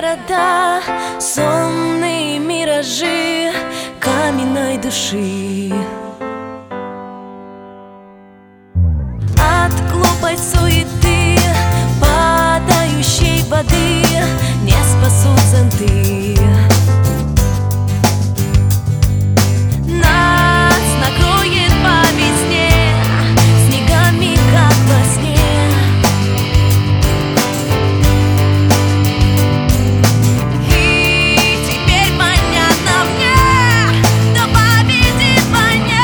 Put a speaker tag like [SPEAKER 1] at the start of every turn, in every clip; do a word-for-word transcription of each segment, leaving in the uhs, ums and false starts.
[SPEAKER 1] города, сонные миражи каменной души. От глупой суеты, падающей воды не спасут зонты. Нас накроет по весне снегами, как во сне. И теперь понятно мне, кто победит в войне.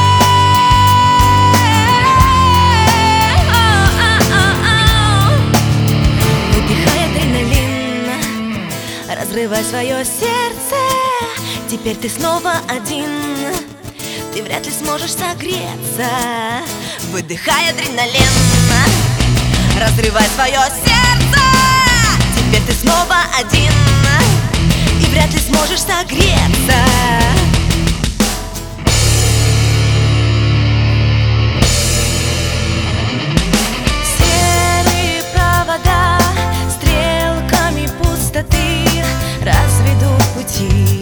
[SPEAKER 1] Выдыхай адреналин, разрывай свое сердце. Теперь ты снова один, ты вряд ли сможешь согреться. Выдыхай адреналин, разрывай свое сердце. Теперь ты снова один, и вряд ли сможешь согреться. Серые провода стрелками пустоты разведут пути.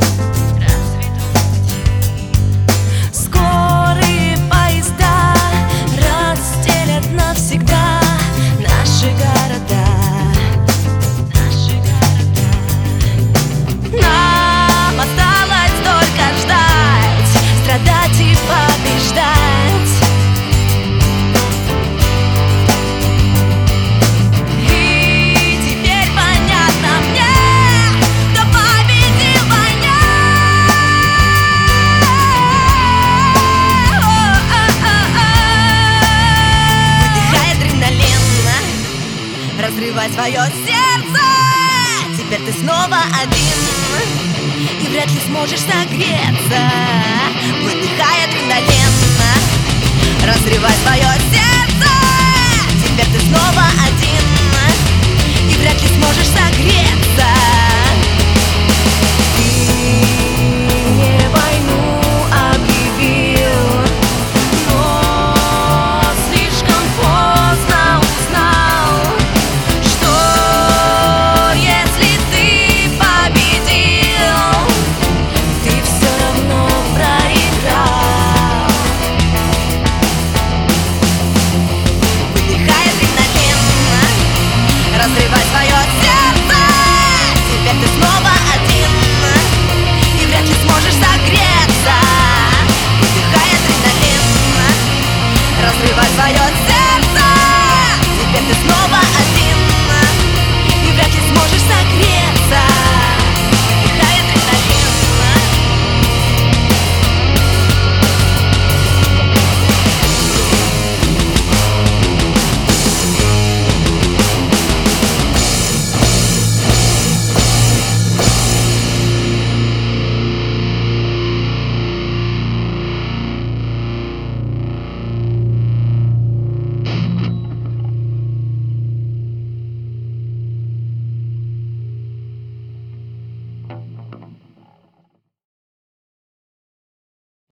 [SPEAKER 1] Скорые поезда разделят навсегда наши города. Наши города. Нам осталось только ждать, страдать и побеждать. И теперь понятно мне, кто победил в войне. Выдыхай адреналин, разрывай свое сердце. Теперь ты снова один, и вряд ли сможешь согреться. Выдыхай адреналин, разрывай свое сердце. Теперь ты снова один, и вряд ли сможешь согреться.